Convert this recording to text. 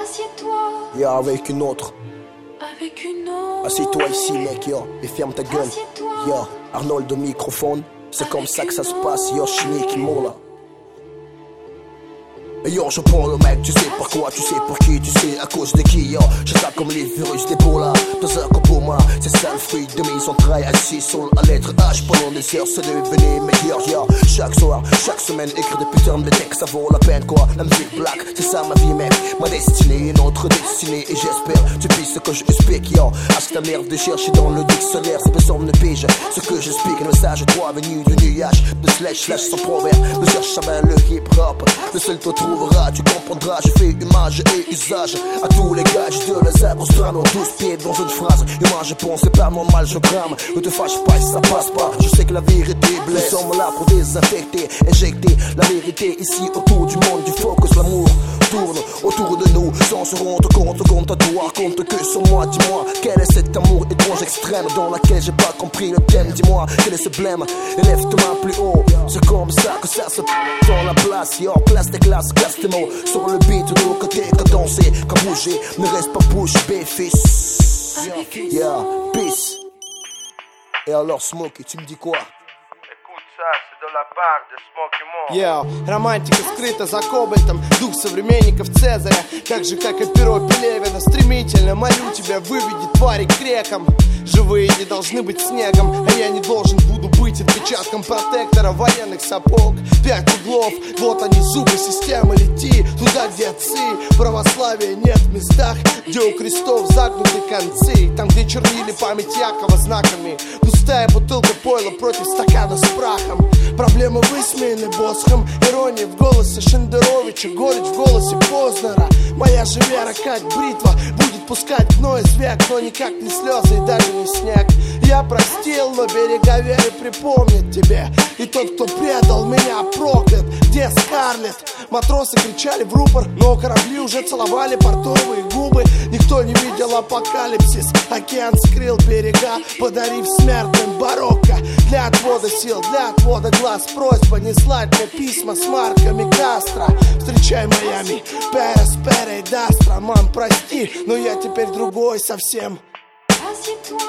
Assieds-toi. Yeah, avec une autre. Avec une autre. Assieds-toi ici, mec, yo, et ferme ta gueule. Assieds-toi. Yo, Arnold au microphone. C'est comme ça que ça se passe, yo, Chini qui mourla. Et yo, je prends le mec, tu sais pourquoi, tu sais pour qui, tu sais à cause de qui, yo. J'attaque comme les virus d'Ebola, dans un corps pour moi. C'est ça le fruit de mes entrailles, assis sur la lettre H. Pendant des heures, c'est devenu meilleur, yo. Chaque soir, chaque semaine, écrire des putains de textes, ça vaut la peine, quoi. La musique black, c'est ça ma vie, mec. Ma destinée, notre destinée, et j'espère, tu piges ce que je explique, yo. À ce que ta merde de chercher dans le dictionnaire, ça personne ne pige. Ce que j'explique, un message à toi venu du nuage, de slash sans proverbe, de cherche à main le hip-hop. Le seul toi tu comprendras, je fais image et usage à tous les gars de les arbres strano, 12 pieds dans une phrase. Et moi je pense, c'est pas mon mal, je crame. Ne te fâche pas si ça passe pas, je sais que la vérité blesse. Nous sommes là pour désinfecter, injecter la vérité ici autour du monde, du focus, l'amour tourne autour de nous sans se rendre compte à toi, compte que sur moi. Dis-moi, quel est cet amour étrange extrême dans laquelle j'ai pas compris le thème. Dis-moi, quel est ce blême, élève tes mains plus haut. C'est comme ça que ça se dans la place, yo, place des classes, classe tes mots. Sur le beat, de l'autre côté, qu'à danser, qu'à bouger, ne reste pas bouche bée, fils. Yeah, peace. Et alors, Smokey, tu me dis quoi? C'est de la part de Smokey Mo. Yeah, романтика скрыта за кобальтом, дух современников Цезаря. Так же, как и перо Пелевина, стремительно молю тебя, выведи твари к рекам. Живые не должны быть снегом, а я не должен буду быть отпечатком протектора военных сапог. 5 углов, вот они зубы системы, лети туда, где отцы. Православия нет в местах, где у крестов загнуты концы. Там, где чернили память Якова знаками. Пустая бутылка пойла против стакана с прахом. Проблемы высмеяны Босхом, ирония в голосе Шендеровича, горечь в голосе Познера. Моя же вера, как бритва, будет пускать гной звяк, но никак не слезы и даже не снег. Я простил, но берега веры припомнят тебе. И тот, кто предал меня, проклят. Где Скарлетт? Матросы кричали в рупор, но корабли уже целовали портовые губы. Никто не видел апокалипсис. Океан скрыл берега, подарив смертным барокко. Для отвода сил, для отвода глаз, просьба не слать мне письма с марками Кастро. Встречай Майами, Перес, Перей, Дастро. Мам, прости, но я теперь другой совсем. Assieds-toi.